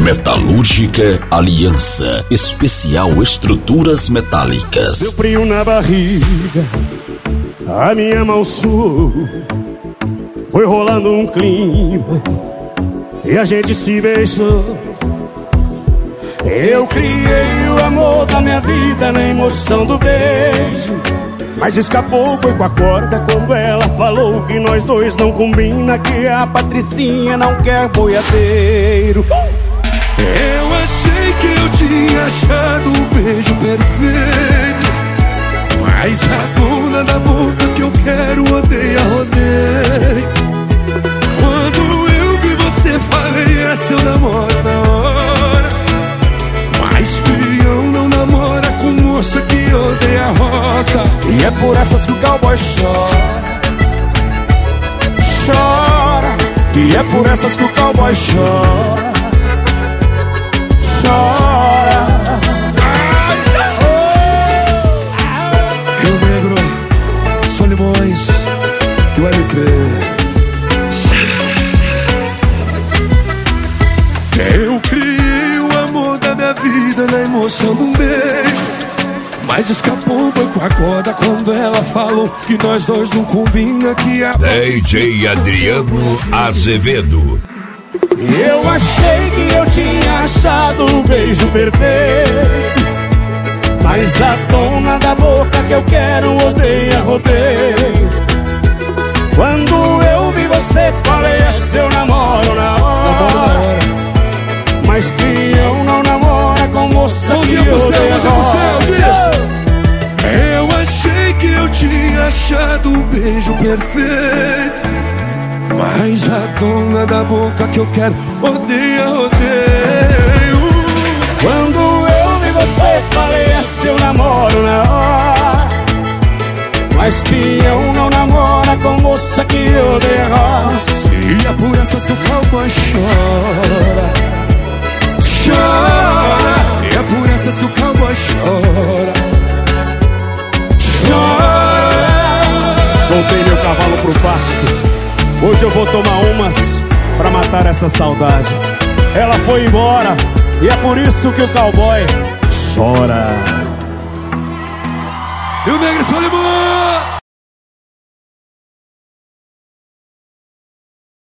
Metalúrgica Aliança, especial estruturas metálicas. Deu frio na barriga, a minha mão suou, foi rolando um clima e a gente se beijou. Eu criei o amor da minha vida na emoção do beijo, mas escapou, foi com a corda quando ela falou que nós dois não combina, que a Patricinha não quer boiadeiro. Eu achei que eu tinha achado o beijo perfeito, mas a dona da boca que eu quero odeia, rodeio. Quando eu vi você falei, essa eu namoro na hora. Mas peão não namora com moça que odeia rosa. E é por essas que o cowboy chora, chora. E é por essas que o cowboy chora, chora. Rio Negro, Solimões, do LP. Eu criei o amor da minha vida na emoção de um beijo, mas escapou, foi com a corda quando ela falou que nós dois não combina, que a DJ Adriano Azevedo. Eu achei que eu tinha achado o beijo perfeito, mas a dona da boca que eu quero odeia, rodeio. Quando eu vi você falei, é seu namoro na hora. Mas peão não namora com moça que odeia rosa. Eu achei que eu tinha achado o beijo perfeito, mas a dona da boca que eu quero odeia, rodeio. Quando eu vi você falei, é seu namoro na hora. Mas peão não namora com moça que odeia rosa. E é por essas que o cowboy chora, chora. E é por essas que o cowboy chora, chora. Soltei meu cavalo pro pasto, hoje eu vou tomar umas pra matar essa saudade. Ela foi embora e é por isso que o cowboy chora. E o Negro Solimão.